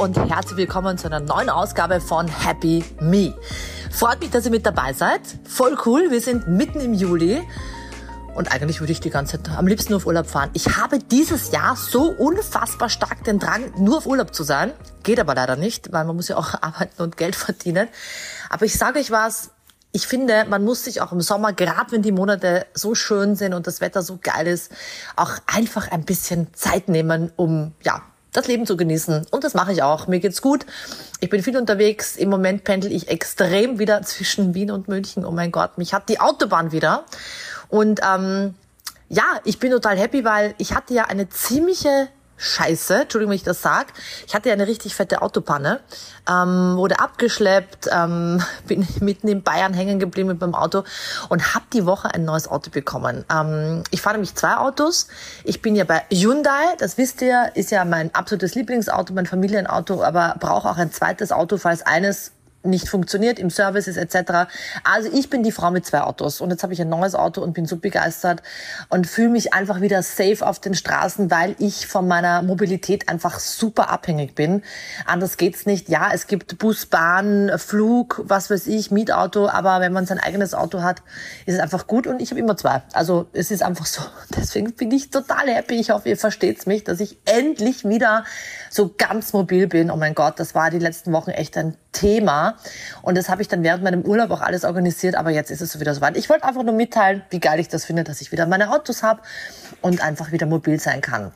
und herzlich willkommen zu einer neuen Ausgabe von Happy Me. Freut mich, dass ihr mit dabei seid. Voll cool, wir sind mitten im Juli und eigentlich würde ich die ganze Zeit am liebsten nur auf Urlaub fahren. Ich habe dieses Jahr so unfassbar stark den Drang, nur auf Urlaub zu sein. Geht aber leider nicht, weil man muss ja auch arbeiten und Geld verdienen. Aber ich sage euch was, ich finde, man muss sich auch im Sommer, gerade wenn die Monate so schön sind und das Wetter so geil ist, auch einfach ein bisschen Zeit nehmen, um das Leben zu genießen. Und das mache ich auch. Mir geht's gut. Ich bin viel unterwegs. Im Moment pendel ich extrem wieder zwischen Wien und München. Oh mein Gott, mich hat die Autobahn wieder. Und ich bin total happy, weil ich hatte ja eine ziemliche Scheiße, Entschuldigung, wenn ich das sage. Ich hatte ja eine richtig fette Autopanne, wurde abgeschleppt, bin mitten in Bayern hängen geblieben mit meinem Auto und habe die Woche ein neues Auto bekommen. Ich fahre nämlich 2 Autos. Ich bin ja bei Hyundai, das wisst ihr, ist ja mein absolutes Lieblingsauto, mein Familienauto, aber brauche auch ein zweites Auto, falls eines nicht funktioniert, im Service ist etc. Also ich bin die Frau mit 2 Autos und jetzt habe ich ein neues Auto und bin so begeistert und fühle mich einfach wieder safe auf den Straßen, weil ich von meiner Mobilität einfach super abhängig bin. Anders geht's nicht. Ja, es gibt Bus, Bahn, Flug, was weiß ich, Mietauto, aber wenn man sein eigenes Auto hat, ist es einfach gut und ich habe immer 2. Also es ist einfach so. Deswegen bin ich total happy. Ich hoffe, ihr versteht's mich, dass ich endlich wieder so ganz mobil bin. Oh mein Gott, das war die letzten Wochen echt ein Thema. Und das habe ich dann während meinem Urlaub auch alles organisiert, aber jetzt ist es so wieder soweit. Ich wollte einfach nur mitteilen, wie geil ich das finde, dass ich wieder meine Autos habe und einfach wieder mobil sein kann.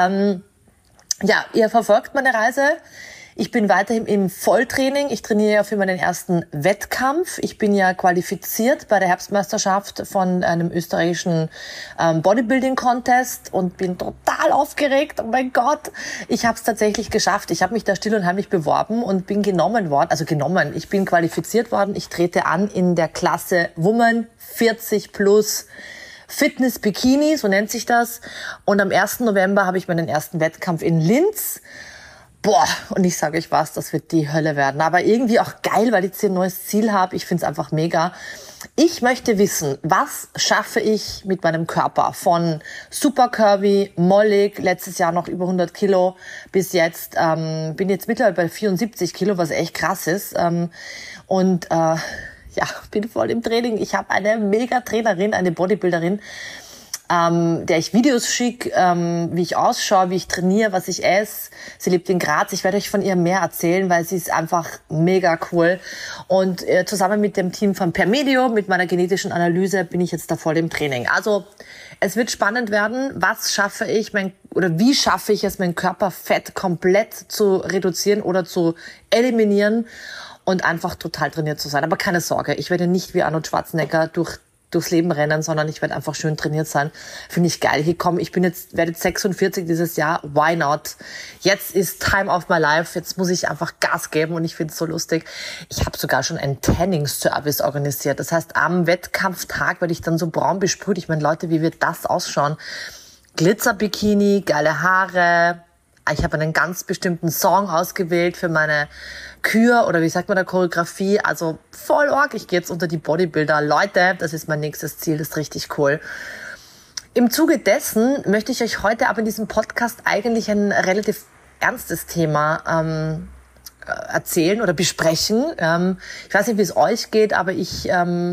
Ihr verfolgt meine Reise. Ich bin weiterhin im Volltraining. Ich trainiere ja für meinen ersten Wettkampf. Ich bin ja qualifiziert bei der Herbstmeisterschaft von einem österreichischen Bodybuilding-Contest und bin total aufgeregt. Oh mein Gott, ich habe es tatsächlich geschafft. Ich habe mich da still und heimlich beworben und bin genommen worden. Ich bin qualifiziert worden. Ich trete an in der Klasse Woman 40 plus Fitness Bikini, so nennt sich das. Und am 1. November habe ich meinen ersten Wettkampf in Linz. Boah, und ich sage euch was, das wird die Hölle werden. Aber irgendwie auch geil, weil ich jetzt hier ein neues Ziel habe. Ich finde es einfach mega. Ich möchte wissen, was schaffe ich mit meinem Körper? Von super curvy, mollig, letztes Jahr noch über 100 Kilo, bis jetzt, bin jetzt mittlerweile bei 74 Kilo, was echt krass ist. Bin voll im Training. Ich habe eine mega Trainerin, eine Bodybuilderin, der ich Videos schicke, wie ich ausschaue, wie ich trainiere, was ich esse. Sie lebt in Graz. Ich werde euch von ihr mehr erzählen, weil sie ist einfach mega cool. Und zusammen mit dem Team von Permedio, mit meiner genetischen Analyse, bin ich jetzt da voll im Training. Also es wird spannend werden. Wie schaffe ich es, mein Körperfett komplett zu reduzieren oder zu eliminieren und einfach total trainiert zu sein. Aber keine Sorge, ich werde nicht wie Arnold Schwarzenegger durchs Leben rennen, sondern ich werde einfach schön trainiert sein. Finde ich geil. Werde jetzt 46 dieses Jahr. Why not? Jetzt ist Time of my life. Jetzt muss ich einfach Gas geben und ich finde es so lustig. Ich habe sogar schon einen Tanning-Service organisiert. Das heißt, am Wettkampftag werde ich dann so braun besprüht. Ich meine, Leute, wie wird das ausschauen? Glitzer-Bikini, geile Haare. Ich habe einen ganz bestimmten Song ausgewählt für meine Kür oder wie sagt man da, Choreografie. Also voll arg. Ich gehe jetzt unter die Bodybuilder. Leute, das ist mein nächstes Ziel. Das ist richtig cool. Im Zuge dessen möchte ich euch heute aber in diesem Podcast eigentlich ein relativ ernstes Thema erzählen oder besprechen. Ich weiß nicht, wie es euch geht, aber ich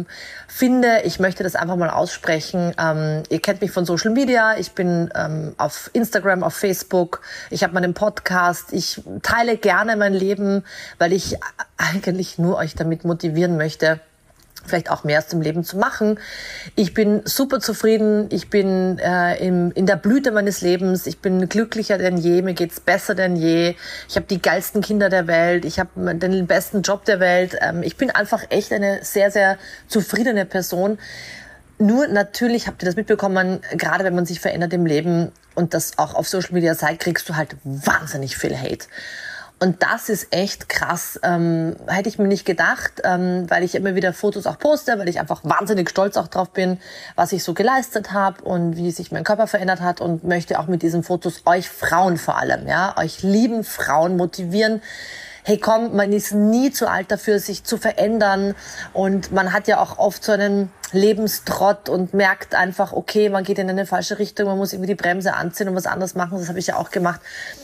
finde, ich möchte das einfach mal aussprechen. Ihr kennt mich von Social Media. Ich bin auf Instagram, auf Facebook. Ich habe meinen Podcast. Ich teile gerne mein Leben, weil ich eigentlich nur euch damit motivieren möchte, vielleicht auch mehr aus dem Leben zu machen. Ich bin super zufrieden. Ich bin in der Blüte meines Lebens. Ich bin glücklicher denn je. Mir geht's besser denn je. Ich habe die geilsten Kinder der Welt. Ich habe den besten Job der Welt. Ich bin einfach echt eine sehr, sehr zufriedene Person. Nur natürlich, habt ihr das mitbekommen, gerade wenn man sich verändert im Leben und das auch auf Social Media zeigt, kriegst du halt wahnsinnig viel Hate. Und das ist echt krass. Hätte ich mir nicht gedacht, weil ich immer wieder Fotos auch poste, weil ich einfach wahnsinnig stolz auch drauf bin, was ich so geleistet habe und wie sich mein Körper verändert hat und möchte auch mit diesen Fotos euch Frauen vor allem, euch lieben Frauen motivieren. Hey komm, man ist nie zu alt dafür, sich zu verändern und man hat ja auch oft so einen Lebenstrott und merkt einfach, okay, man geht in eine falsche Richtung, man muss irgendwie die Bremse anziehen und was anderes machen, das habe ich ja auch gemacht.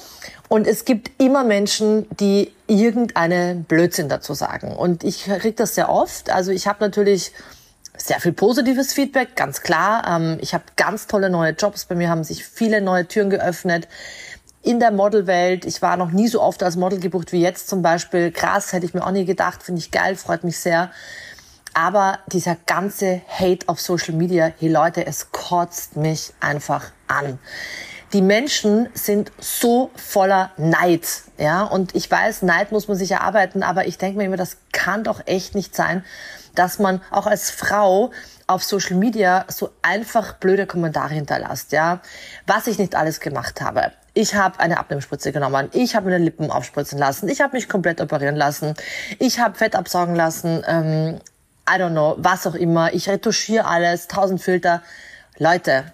Und es gibt immer Menschen, die irgendeinen Blödsinn dazu sagen. Und ich kriege das sehr oft. Also ich habe natürlich sehr viel positives Feedback, ganz klar. Ich habe ganz tolle neue Jobs. Bei mir haben sich viele neue Türen geöffnet. In der Modelwelt. Ich war noch nie so oft als Model gebucht wie jetzt zum Beispiel. Krass, hätte ich mir auch nie gedacht. Finde ich geil, freut mich sehr. Aber dieser ganze Hate auf Social Media, hey Leute, es kotzt mich einfach an. Die Menschen sind so voller Neid, ja. Und ich weiß, Neid muss man sich erarbeiten, aber ich denke mir immer, das kann doch echt nicht sein, dass man auch als Frau auf Social Media so einfach blöde Kommentare hinterlässt, ja. Was ich nicht alles gemacht habe. Ich habe eine Abnehmspritze genommen, ich habe meine Lippen aufspritzen lassen, ich habe mich komplett operieren lassen, ich habe Fett absaugen lassen, I don't know, was auch immer. Ich retuschiere alles, 1000 Filter. Leute,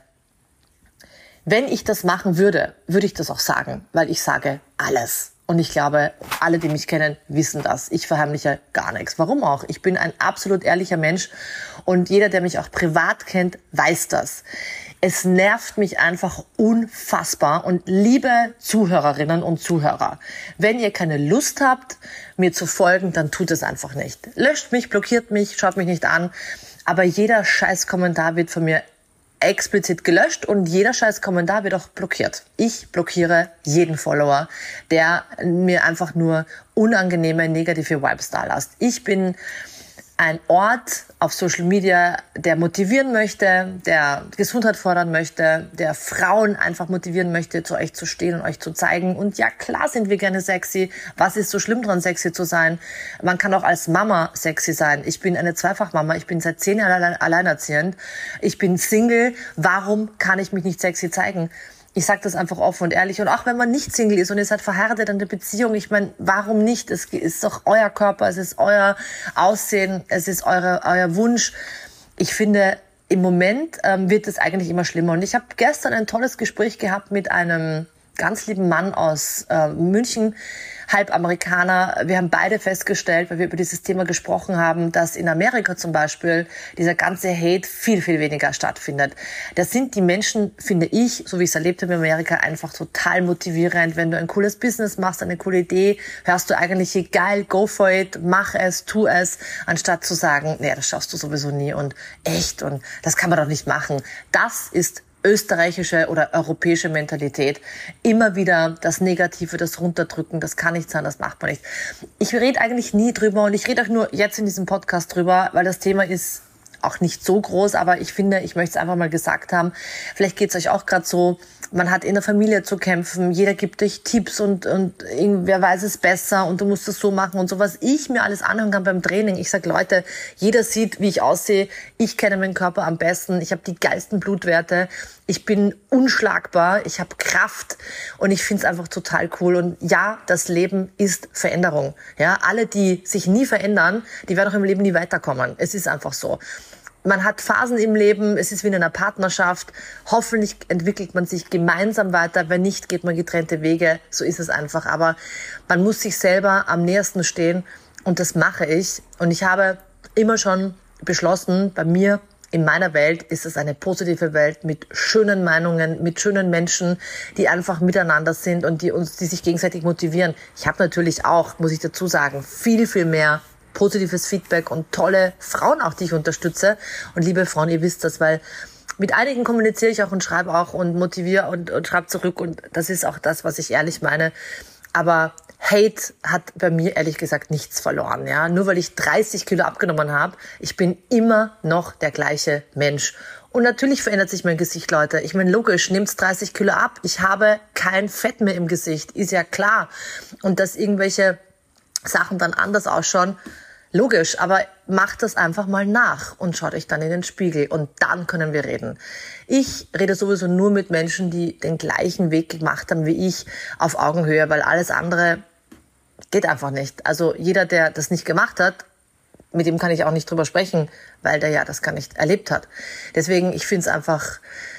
wenn ich das machen würde, würde ich das auch sagen, weil ich sage alles. Und ich glaube, alle, die mich kennen, wissen das. Ich verheimliche gar nichts. Warum auch? Ich bin ein absolut ehrlicher Mensch und jeder, der mich auch privat kennt, weiß das. Es nervt mich einfach unfassbar. Und liebe Zuhörerinnen und Zuhörer, wenn ihr keine Lust habt, mir zu folgen, dann tut es einfach nicht. Löscht mich, blockiert mich, schaut mich nicht an. Aber jeder scheiß Kommentar wird von mir explizit gelöscht und jeder scheiß Kommentar wird auch blockiert. Ich blockiere jeden Follower, der mir einfach nur unangenehme, negative Vibes da lässt. Ich bin ein Ort auf Social Media, der motivieren möchte, der Gesundheit fördern möchte, der Frauen einfach motivieren möchte, zu euch zu stehen und euch zu zeigen. Und ja, klar sind wir gerne sexy. Was ist so schlimm dran, sexy zu sein? Man kann auch als Mama sexy sein. Ich bin eine Zweifachmama. Ich bin seit 10 Jahren alleinerziehend. Ich bin Single. Warum kann ich mich nicht sexy zeigen? Ich sage das einfach offen und ehrlich. Und auch wenn man nicht Single ist und ihr seid verheiratet in der Beziehung, ich meine, warum nicht? Es ist doch euer Körper, es ist euer Aussehen, es ist euer Wunsch. Ich finde, im Moment wird es eigentlich immer schlimmer. Und ich habe gestern ein tolles Gespräch gehabt mit einem ganz lieben Mann aus München, halb Amerikaner. Wir haben beide festgestellt, weil wir über dieses Thema gesprochen haben, dass in Amerika zum Beispiel dieser ganze Hate viel, viel weniger stattfindet. Das sind die Menschen, finde ich, so wie ich es erlebt habe in Amerika, einfach total motivierend. Wenn du ein cooles Business machst, eine coole Idee, hörst du eigentlich, geil, go for it, mach es, tu es, anstatt zu sagen, nee, das schaffst du sowieso nie und echt und das kann man doch nicht machen. Das ist österreichische oder europäische Mentalität. Immer wieder das Negative, das Runterdrücken, das kann nicht sein, das macht man nicht. Ich rede eigentlich nie drüber und ich rede auch nur jetzt in diesem Podcast drüber, weil das Thema ist auch nicht so groß, aber ich finde, ich möchte es einfach mal gesagt haben. Vielleicht geht es euch auch gerade so, man hat in der Familie zu kämpfen, jeder gibt euch Tipps und irgendwer weiß es besser und du musst es so machen und so, was ich mir alles anhören kann beim Training. Ich sag Leute, jeder sieht, wie ich aussehe, ich kenne meinen Körper am besten, ich habe die geilsten Blutwerte, ich bin unschlagbar, ich habe Kraft und ich finde es einfach total cool. Und ja, das Leben ist Veränderung. Ja, alle, die sich nie verändern, die werden auch im Leben nie weiterkommen. Es ist einfach so. Man hat Phasen im Leben, es ist wie in einer Partnerschaft. Hoffentlich entwickelt man sich gemeinsam weiter. Wenn nicht, geht man getrennte Wege. So ist es einfach. Aber man muss sich selber am nähersten stehen und das mache ich. Und ich habe immer schon beschlossen, bei mir in meiner Welt ist es eine positive Welt mit schönen Meinungen, mit schönen Menschen, die einfach miteinander sind und die sich gegenseitig motivieren. Ich habe natürlich auch, muss ich dazu sagen, viel, viel mehr positives Feedback und tolle Frauen auch, die ich unterstütze. Und liebe Frauen, ihr wisst das, weil mit einigen kommuniziere ich auch und schreibe auch und motiviere und schreibe zurück. Und das ist auch das, was ich ehrlich meine. Aber Hate hat bei mir ehrlich gesagt nichts verloren. Ja, nur weil ich 30 Kilo abgenommen habe, ich bin immer noch der gleiche Mensch. Und natürlich verändert sich mein Gesicht, Leute. Ich meine, logisch, nehmt 30 Kilo ab. Ich habe kein Fett mehr im Gesicht, ist ja klar. Und dass irgendwelche Sachen dann anders ausschauen, logisch, aber macht das einfach mal nach und schaut euch dann in den Spiegel und dann können wir reden. Ich rede sowieso nur mit Menschen, die den gleichen Weg gemacht haben wie ich, auf Augenhöhe, weil alles andere geht einfach nicht. Also jeder, der das nicht gemacht hat, mit dem kann ich auch nicht drüber sprechen, weil der ja das gar nicht erlebt hat. Deswegen, ich finde es einfach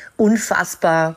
unfassbar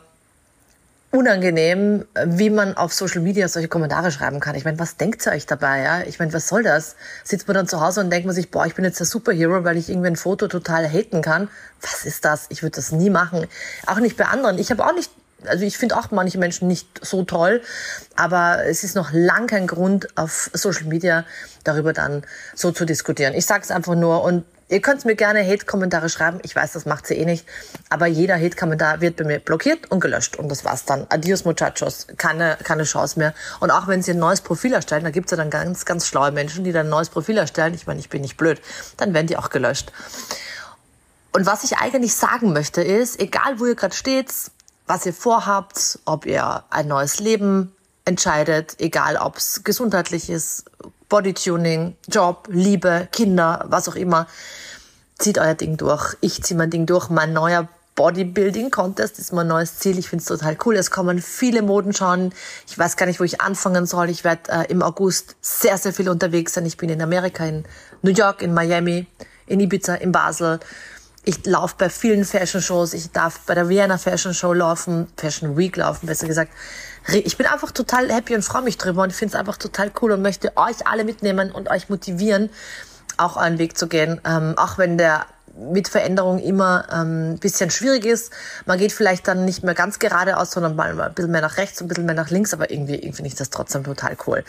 unangenehm, wie man auf Social Media solche Kommentare schreiben kann. Ich meine, was denkt ihr euch dabei? Ja? Ich meine, was soll das? Sitzt man dann zu Hause und denkt man sich, boah, ich bin jetzt der Superhero, weil ich irgendwie ein Foto total haten kann. Was ist das? Ich würde das nie machen. Auch nicht bei anderen. Ich habe auch nicht Also ich finde auch manche Menschen nicht so toll, aber es ist noch lang kein Grund, auf Social Media darüber dann so zu diskutieren. Ich sage es einfach nur und ihr könnt mir gerne Hate-Kommentare schreiben. Ich weiß, das macht sie eh nicht. Aber jeder Hate-Kommentar wird bei mir blockiert und gelöscht. Und das war's dann. Adios, muchachos. Keine Chance mehr. Und auch wenn sie ein neues Profil erstellen, da gibt's ja dann ganz, ganz schlaue Menschen, die dann ein neues Profil erstellen. Ich meine, ich bin nicht blöd. Dann werden die auch gelöscht. Und was ich eigentlich sagen möchte ist, egal wo ihr gerade steht, was ihr vorhabt, ob ihr ein neues Leben entscheidet, egal ob es gesundheitlich ist, Bodytuning, Job, Liebe, Kinder, was auch immer. Zieht euer Ding durch. Ich ziehe mein Ding durch. Mein neuer Bodybuilding-Contest ist mein neues Ziel. Ich finde es total cool. Es kommen viele Modenschauen. Ich weiß gar nicht, wo ich anfangen soll. Ich werde im August sehr, sehr viel unterwegs sein. Ich bin in Amerika, in New York, in Miami, in Ibiza, in Basel. Ich laufe bei vielen Fashion-Shows. Ich darf bei der Vienna Fashion Show laufen, Fashion Week laufen, besser gesagt. Ich bin einfach total happy und freue mich drüber und finde es einfach total cool und möchte euch alle mitnehmen und euch motivieren, auch euren Weg zu gehen. Auch wenn der mit Veränderung immer ein bisschen schwierig ist. Man geht vielleicht dann nicht mehr ganz geradeaus, sondern mal ein bisschen mehr nach rechts, ein bisschen mehr nach links, aber irgendwie finde ich das trotzdem total cool.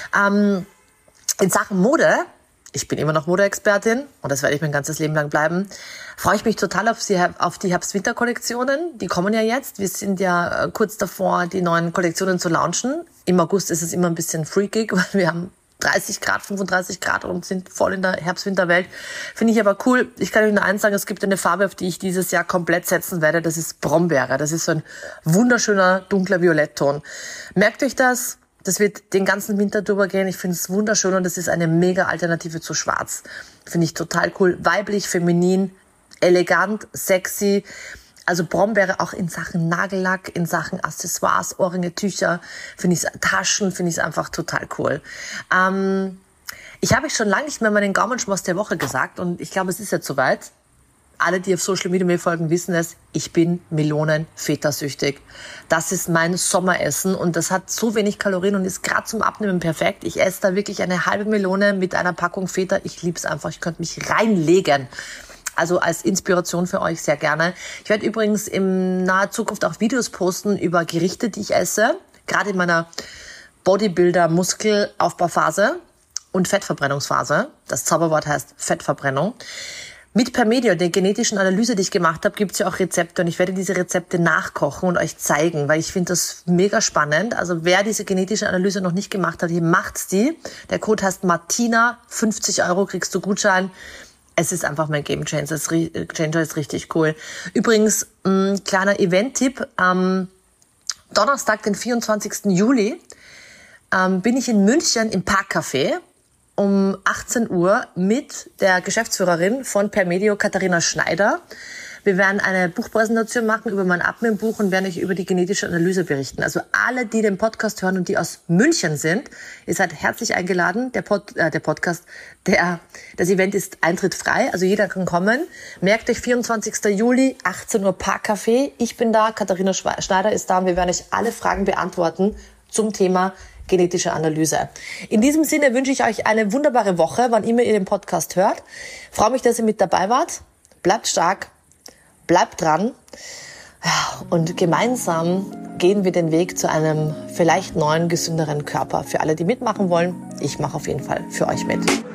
In Sachen Mode, ich bin immer noch Modeexpertin und das werde ich mein ganzes Leben lang bleiben, freue ich mich total auf die Herbst-Winter-Kollektionen. Die kommen ja jetzt. Wir sind ja kurz davor, die neuen Kollektionen zu launchen. Im August ist es immer ein bisschen freakig, weil wir haben 30 Grad, 35 Grad und sind voll in der Herbst-Winter-Welt. Finde ich aber cool. Ich kann euch nur eins sagen, es gibt eine Farbe, auf die ich dieses Jahr komplett setzen werde. Das ist Brombeere. Das ist so ein wunderschöner, dunkler Violettton. Merkt euch das? Das wird den ganzen Winter drüber gehen. Ich finde es wunderschön und das ist eine mega Alternative zu Schwarz. Finde ich total cool. Weiblich, feminin, elegant, sexy. Also Brombeere auch in Sachen Nagellack, in Sachen Accessoires, Ohrringe, Tücher, Taschen, finde ich einfach total cool. Ich habe schon lange nicht mehr meinen Gaumenschmaus der Woche gesagt und ich glaube, es ist jetzt soweit. Alle, die auf Social Media mir folgen, wissen es, ich bin Melonen-Feta-süchtig. Das ist mein Sommeressen und das hat so wenig Kalorien und ist gerade zum Abnehmen perfekt. Ich esse da wirklich eine halbe Melone mit einer Packung Feta. Ich liebe es einfach, ich könnte mich reinlegen. Also als Inspiration für euch sehr gerne. Ich werde übrigens in naher Zukunft auch Videos posten über Gerichte, die ich esse. Gerade in meiner Bodybuilder-Muskelaufbauphase und Fettverbrennungsphase. Das Zauberwort heißt Fettverbrennung. Mit Permedio, der genetischen Analyse, die ich gemacht habe, gibt es ja auch Rezepte und ich werde diese Rezepte nachkochen und euch zeigen, weil ich finde das mega spannend. Also wer diese genetische Analyse noch nicht gemacht hat, hier macht's die. Der Code heißt Martina, 50 €, kriegst du Gutschein. Es ist einfach mein Game Changer, ist richtig cool. Übrigens, kleiner Event-Tipp, am Donnerstag, den 24. Juli, bin ich in München im Parkcafé um 18 Uhr mit der Geschäftsführerin von Permedio, Katharina Schneider. Wir werden eine Buchpräsentation machen über mein Abnehmbuch und werden euch über die genetische Analyse berichten. Also alle, die den Podcast hören und die aus München sind, ihr seid herzlich eingeladen. Das Event ist eintrittfrei, also jeder kann kommen. Merkt euch, 24. Juli, 18 Uhr Parkcafé. Ich bin da, Katharina Schneider ist da und wir werden euch alle Fragen beantworten zum Thema genetische Analyse. In diesem Sinne wünsche ich euch eine wunderbare Woche, wann immer ihr den Podcast hört. Freue mich, dass ihr mit dabei wart. Bleibt stark, bleibt dran und gemeinsam gehen wir den Weg zu einem vielleicht neuen, gesünderen Körper. Für alle, die mitmachen wollen, ich mache auf jeden Fall für euch mit.